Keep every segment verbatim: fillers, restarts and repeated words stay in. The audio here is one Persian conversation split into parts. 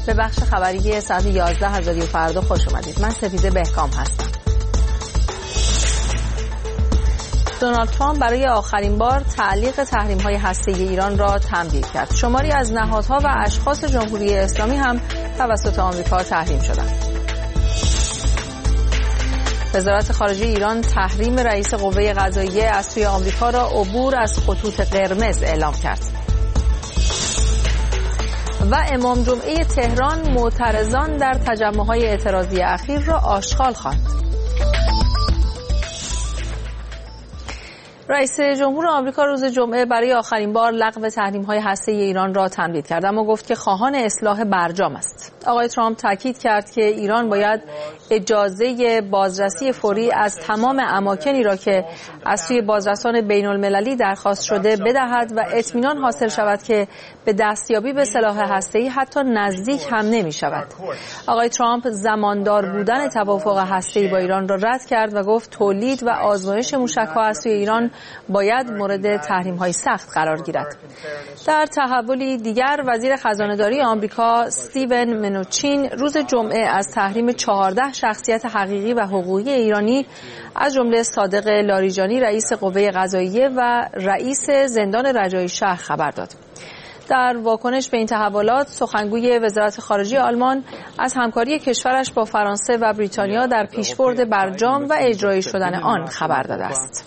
به بخش خبری ساعت یازده از رادیو فردا خوش اومدید. من سپیده بهکام هستم. دونالد ترامپ برای آخرین بار تعلیق تحریم‌های هسته‌ای ایران را تمدید کرد. شماری از نهادها و اشخاص جمهوری اسلامی هم توسط آمریکا تحریم شدند. وزارت خارجه ایران تحریم رئیس قوه قضاییه از سوی آمریکا را عبور از خطوط قرمز اعلام کرد. و امام جمعه تهران معترضان در تجمع‌های اعتراضی اخیر را آشغال خواند. رئیس جمهور آمریکا روز جمعه برای آخرین بار لغو تحریم‌های هسته‌ای ایران را تمدید کرد، اما گفت که خواهان اصلاح برجام است. آقای ترامپ تاکید کرد که ایران باید اجازه بازرسی فوری از تمام اماکنی را که از سوی بازرسان بین‌المللی درخواست شده بدهد و اطمینان حاصل شود که به دستیابی به سلاح هسته‌ای حتی نزدیک هم نمی‌شود. آقای ترامپ زماندار بودن توافق هسته‌ای با ایران را رد کرد و گفت تولید و آزمایش موشک‌ها از سوی ایران باید مورد تحریم‌های سخت قرار گیرد. در تحولی دیگر، وزیر خزانه‌داری آمریکا استیون منوچین روز جمعه از تحریم چهارده شخصیت حقیقی و حقوقی ایرانی از جمله صادق لاریجانی رئیس قوه قضاییه و رئیس زندان رجایی شهر خبر داد. در واکنش به این تحولات، سخنگوی وزارت خارجه آلمان از همکاری کشورش با فرانسه و بریتانیا در پیشبرد برجام و اجرایی شدن آن خبر داده است.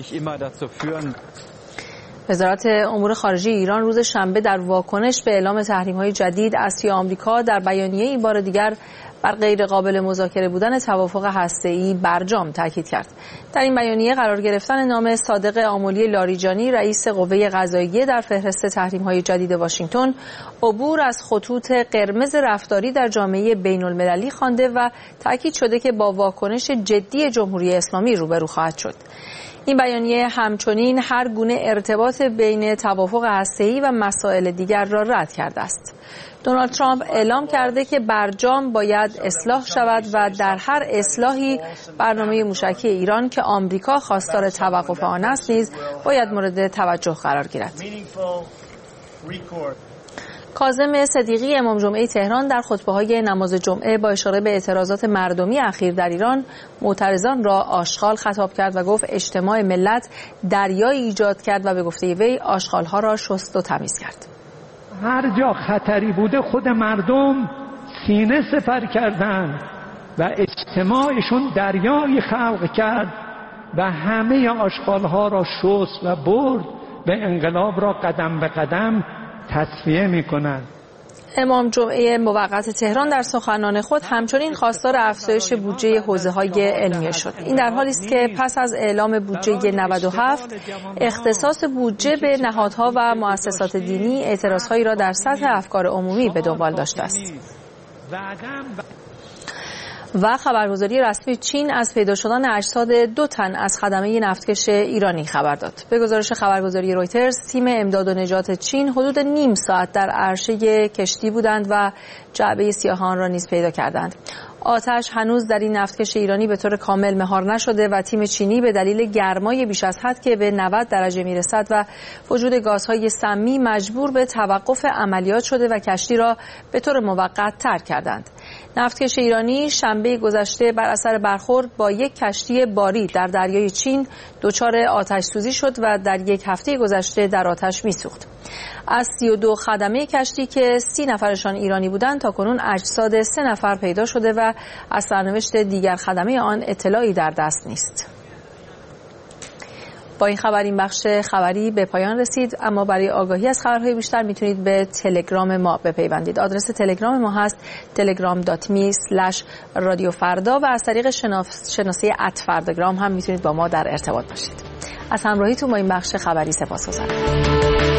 وزارت امور خارجه ایران روز شنبه در واکنش به اعلام تحریم‌های جدید از سوی آمریکا در بیانیه این بار دیگر بر غیر قابل مذاکره بودن توافق هسته‌ای برجام تاکید کرد. در این بیانیه قرار گرفتن نام صادق آملی لاریجانی رئیس قوه قضاییه در فهرست تحریم‌های جدید واشنگتن عبور از خطوط قرمز رفتاری در جامعه بین‌المللی خوانده و تاکید شده که با واکنش جدی جمهوری اسلامی روبرو خواهد شد. این بیانیه همچنین هر گونه ارتباط بین توافق هسته‌ای و مسائل دیگر را رد کرده است. دونالد ترامپ اعلام کرده که برجام باید اصلاح شود و در هر اصلاحی برنامه موشکی ایران که آمریکا خواستار توقف آن است نیز باید مورد توجه قرار گیرد. کاظم صدیقی امام جمعه تهران در خطبه‌های نماز جمعه با اشاره به اعتراضات مردمی اخیر در ایران معترضان را آشغال خطاب کرد و گفت اجتماع ملت دریایی ایجاد کرد و به گفته وی آشغال‌ها را شست و تمیز کرد. هر جا خطری بوده خود مردم سینه سپر کردند و اجتماعشون دریایی خلق کرد و همه آشغال‌ها را شست و برد و انقلاب را قدم به قدم تصفیه می‌کنند. امام جمعه موقت تهران در سخنان خود همچنین خواستار افزایش بودجه حوزه‌های علمیه شد. این در حالی است که پس از اعلام بودجه نود و هفت اختصاص بودجه به نهادها و مؤسسات دینی اعتراضهایی را در سطح افکار عمومی به دنبال داشته است. و خبرگزاری رسمی چین از پیدا شدن اجساد دو تن از خدمه نفتکش ایرانی خبر داد. به گزارش خبرگزاری رویترز، تیم امداد و نجات چین حدود نیم ساعت در عرشه کشتی بودند و جعبه سیاهان را نیز پیدا کردند. آتش هنوز در این نفتکش ایرانی به طور کامل مهار نشده و تیم چینی به دلیل گرمای بیش از حد که به نود درجه میرسد و وجود گازهای سمی مجبور به توقف عملیات شده و کشتی را به طور موقت ترک کردند. نفتکش ایرانی شنبه گذشته بر اثر برخورد با یک کشتی باری در دریای چین دچار آتش سوزی شد و در یک هفته گذشته در آتش میسوخت. از سی و دو خدمه کشتی که سی نفرشان ایرانی بودند تاکنون اجساد سه نفر پیدا شده و از سرنوشت دیگر خدمه آن اطلاعی در دست نیست. با این خبر این بخش خبری به پایان رسید، اما برای آگاهی از خبرهای بیشتر میتونید به تلگرام ما بپیوندید. آدرس تلگرام ما هست تلگرام دات می اسلش رادیو فردا و از طریق شناسه ات فرداگرام هم میتونید با ما در ارتباط باشید. از همراهیتون با این بخش خبری سپاسگزارم.